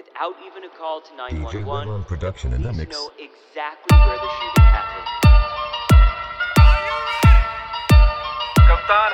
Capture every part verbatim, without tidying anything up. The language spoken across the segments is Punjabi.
without even a call to nine one one. D J production in the mix. Know exactly where the shooting happened. Kaptan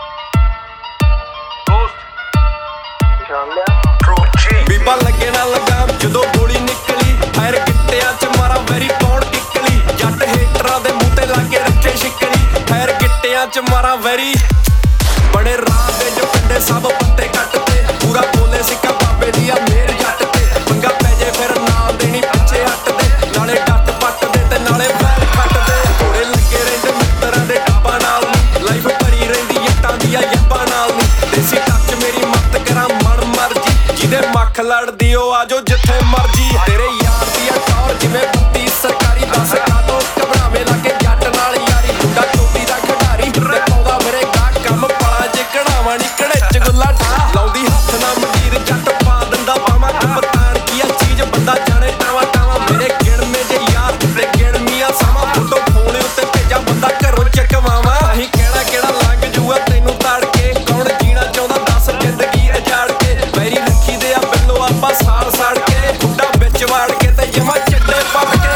Ghost ਜਾਣ ਲਿਆ ਬੀਬਾ ਲੱਗੇ ਨਾ ਲਗਾਮ ਜਦੋਂ ਗੋਲੀ ਨਿਕਲੀ ਫਾਇਰ ਗਿੱਟਿਆਂ ਚ ਮਾਰਾ ਵੈਰੀ ਕੌਣ ਕਿੱਕਲੀ ਜੱਟ ਹੇਟਰਾਂ ਦੇ ਮੂੰਹ ਤੇ ਲਾ ਕੇ ਰੱਖੇ ਸ਼ਿਕਲੀ ਫਾਇਰ ਗਿੱਟਿਆਂ ਚ ਮਾਰਾ ਵੈਰੀ ਬੜੇ ਰਾਹ ਦੇ ਜੋ ਪਿੰਡੇ ਸਭ ਪੱਤੇ ਕੱਟਦੇ ਪੂਰਾ ਬੋਲੇ ਸਿੱਕਾ ਬਾਬੇ ਦੀ ਆ ਮੇਰ ਜੱਟ ਤੇ ਪੰਗਾ ਪੈ ਜੇ ਫਿਰ ਨਾਲ ਦੇਣੀ ਪਿੱਛੇ ਹੱਟਦੇ ਨਾਲੇ ਡੱਟ ਪੱਟਦੇ ਤੇ ਨਾਲੇ ਵੈਰ ਕੱਟਦੇ ਘੋੜੇ ਲੱਗੇ ਰਹਿੰਦੇ ਮਿੱਤਰਾਂ ਦੇ ਟਾਪਾਂ ਨਾਲ ਲਾਈਫ ਭਰੀ ਰਹਿੰਦੀ ਇੱਟਾਂ ਦੀਆਂ ਯੱਬਾਂ ਨਾਲ ਨੀ ਦੇਸੀ ਟੱਚ ਮੇਰੀ ਮੱਤ ਕਰਾਂ ਮਨ ਮਰਜੀ ਜਿਹਦੇ ਮੱਖ ਲੜਦੀ ਉਹ ਆਜੋ ਜਿੱਥੇ ਮਰਜੀ ਤੇਰੇ ਯਾਰ ਦੀ ਆ ਟੌਰ ਜਿਵੇਂ ਬੱਤੀ ਸਰਕਾਰੀ ਦਸ ਕਾਟੋ ਘਬਰਾਵੇਂ ਲਾਗੇ ਜੱਟ ਨਾਲ ਯਾਰੀ ਮੁੰਡਾ ਚੋਟੀ ਦਾ ਖਿਡਾਰੀ ਤੇ ਪਾਉਂਦਾ ਮੇਰੇ ਗਾਹ ਕੰਮ ਪਾਲਾ ਜੇ ਕਢਾਵਾਂ ਨੀ ਕੜੇ ਚ ਗੁੱਲਾ ਢਾ ਲਾਉਂਦੀ ਹੱਥ ਨਾ ਮੰਡੀਰ ਜੱਟ ਪਾ ਦਿੰਦਾ ਪਾਵਾਂ ਕਪਤਾਨ ਕੀ ਆ ਚੀਜ਼ ਬੰਦਾ ਜਾਣੇ ਟਾਵਾਂ ਟਾਵਾਂ ਮੇਰੇ ਗਿਣਵੇਂ ਜੇ ਯਾਰ ਤੇ ਗਿਣਮੀਆਂ ਸਮਾਂ ਫੋਟੋ ਫੋਨ ਉੱਤੇ ਭੇਜਾ ਬੰਦਾ ਘਰੋਂ ਚੱਕਵਾਵਾਂ ਅਸੀਂ ਕਿਹੜਾ ਕਿਹੜਾ ਲੰਘ ਜੂਆ ਤੈਨੂੰ ਤਾੜ ਕੇ ਕੌਣ ਜੀਣਾ ਚਾਹੁੰਦਾ ਦੱਸ ਜ਼ਿੰਦਗੀ ਉਜਾੜ ਕੇ ਵੈਰੀ ਰੱਖੀ ਦੇ ਆ ਬਿੱਲੋ ਆਪਾਂ ਸਾਲ ਸਾੜ ਕੇ ਖੁੱਡਾ ਵਿੱਚ ਵਾੜ ਕੇ ਤੇ ਜਮਾ ਚੱਡੇ ਪੱਟ ਕੇ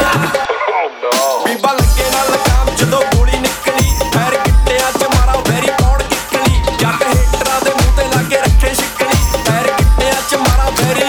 ਬੀਬਾ ਲੱਗੇ ਨਾ ਲਗਾਮ ਜਦੋਂ ਗੋਲੀ ਨਿਕਲੀ ਫੈਰ ਗਿੱਟਿਆਂ ਚ ਮਾਰਾ ਵੈਰੀ ਕੌਣ ਕਿੱਕਲੀ ਜੱਟ ਹੇਟਰਾਂ ਦੇ ਮੂੰਹ ਤੇ ਲਾ ਕੇ ਰੱਖੇ ਸ਼ਿਕਲੀ ਫੈਰ ਗਿੱਟਿਆਂ ਚ ਮਾਰਾ ਵੈਰੀ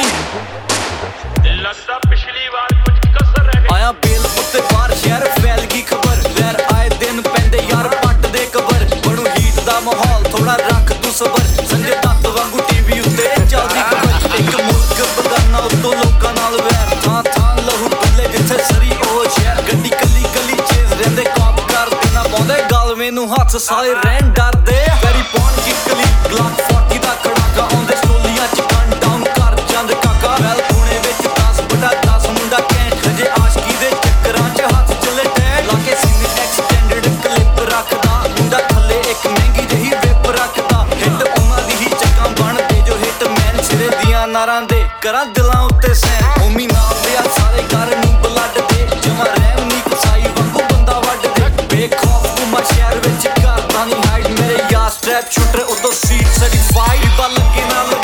ਲੱਗਦਾ ਪਿਛਲੀ ਵਾਰ ਕੁਝ ਕਸਰ ਰਹਿ ਗਈ ਆਇਆ ਬੇਲ ਉੱਤੇ ਬਾਹਰ ਸ਼ਹਿਰ ਫੈਲ ਗਈ ਖਬਰ ਵੈਰ ਆਏ ਦਿਨ ਪੈਂਦੇ ਯਾਰ ਪੱਟ ਦੇ ਕਬਰ ਬਣੂ ਹੀਟ ਦਾ ਮਾਹੌਲ ਥੋੜਾ ਰੱਖ ਤੂੰ ਸਬਰ ਸੰਜੇ ਦੱਤ ਵਾਂਗੂ ਟੀਵੀ ਉੱਤੇ ਚੱਲਦੀ ਖਬਰ ਇੱਕ ਮੁਲਕ ਬਗਾਨਾ ਉੱਤੋਂ ਲੋਕਾਂ ਨਾਲ ਵੈਰ ਥਾਂ ਥਾਂ ਲਹੂ ਡੁੱਲੇ ਜਿੱਥੇ ਸਰੀ ਉਹ ਸ਼ਹਿਰ ਗੱਡੀ ਕੱਲੀ ਕੱਲੀ ਚੇਜ਼ ਰਹਿੰਦੇ ਕਾਪ ਕਰਦੇ ਨਾ ਪਾਉਂਦੇ ਗਲ ਮੈਨੂੰ ਹੱਥ ਸਾਰੇ ਰਹਿਣ ਡਰਦੇ ਵੈਰੀ ਪੌਣ ਕਿੱਕਲੀ ਗਲਾਕ ਚਾਲੀ ਦਾ ਖੜਾਕਾ ਆਉਂਦੇ ਸਟੋਲੀਆਂ ਚ ਗਨ ਡਾਊਨ ਕਰ ਚੰਦ ਕਾਕਾ ਵੈਲ ਕੋਣੇ ਵਿੱਚ ਦਸ ਬਟਾ ਦਸ ਮੁੰਡਾ ਕੈਂਟ ਹਜੇ ਆਸ਼ਕੀ ਦੇ ਚੱਕਰਾਂ ਚ ਹੱਥ ਚੱਲੇ ਟੈਗ ਲਾ ਕੇ ਸੀਨੇ ਐਕਸਟੈਂਡਡ ਕਲਿੱਪ ਰੱਖਦਾ ਮੁੰਡਾ ਥੱਲੇ ਇੱਕ ਮਹਿੰਗੀ ਜਿਹੀ ਵੇਪ ਰੱਖਦਾ ਹਿੱਟ ਉਹਨਾਂ ਦੀ ਹੀ ਚੱਕਾਂ ਬਣਦੇ ਜੋ ਹਿੱਟ ਮੈਨ ਸਿਰੇ ਦੀਆਂ ਨਾਰਾਂ ਦੇ ਕਰਾਂ ਦਿਲਾਂ ਉੱਤੇ ਸੈਨ ਹੋਮੀ ਨਾਲ ਦੇ ਆ ਸਾਰੇ ਘਰ ਨੂੰ ਬਲੱਡ ਦੇ ਜਮਾ ਰਹਿਮ ਨੀ ਕਸਾਈ ਵਾਂਗੂ ਬੰਦਾ ਵੱਢ ਦੇ ਬੇਖੌਫ ਘੁੰਮਾ ਸ਼ਹਿਰ ਵਿੱਚ ਕਰਦਾ ਨਹੀਂ ਹਾਈਡ ਮੇਰੇ ਯਾਰ ਸਟ੍ਰੈਪ ਸ਼ੂਟਰ ਉਦੋਂ ਸੀਟ ਸਰਟੀਫਾਈਡ ਬਾ ਲੱਗੇ ਨਾਲ